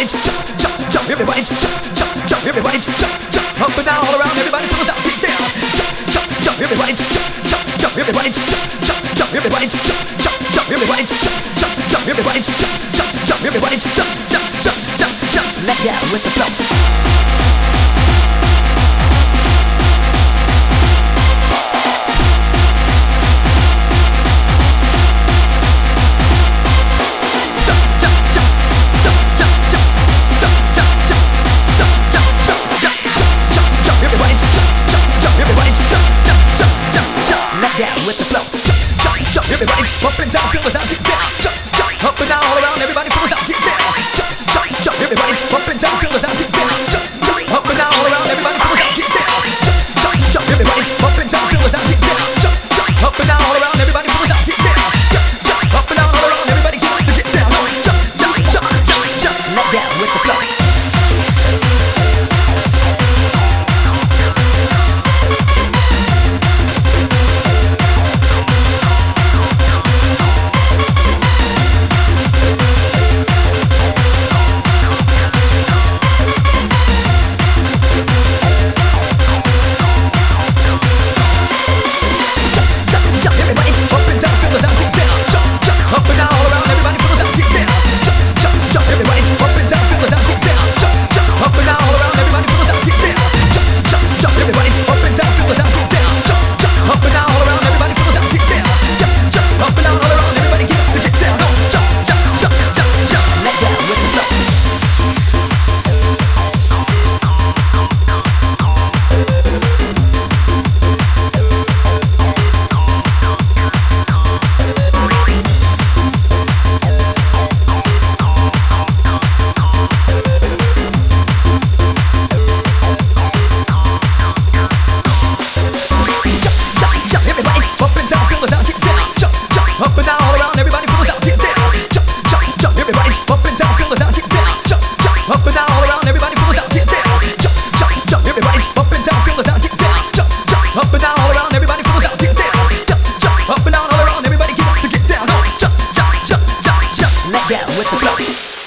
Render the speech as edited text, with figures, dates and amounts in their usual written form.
everybody jump, jump, jump, everybody jump, jump, jump, everybody jump, jump, up and down, all around, everybody pull us out, get down, jump, jump, jump, everybody jump, jump, jump, everybody jump, jump, jump, everybody jump, jump, jump, everybody jump, jump, jump, everybody jump, jump, jump, everybody jump, jump, jump, jump, jump, let go with the flow. With the flow, jump, jump, jump, everybody up and down, feel us out, get down, jump, jump, up and down, all around, everybody pull us out, get down, jump, jump, jump, everybody up and down, feel us out, get down, jump, jump, up and down, all around, everybody pull us out, get down, jump, jump, jump, everybody up and down, feel us out, get down, jump, jump, up and down, all around, everybody pull us out, get down, jump, jump, up and down, all around, everybody get up to get down, jump, jump, jump, jump, jump, let down with the flow. Up and down, all around, everybody pull us out, get down. Jump, jump, jump, everybody up and down, feel us out, get down. Jump, jump, up and down, all around, everybody pull us out, get down. Jump, jump, jump, everybody up and down, feel us out, get down. Jump, jump, up and down, all around, everybody pull us out, get down. Jump, jump, up and down, all around, everybody get up to get down. Jump, jump, jump, jump, jump, let down with the flow.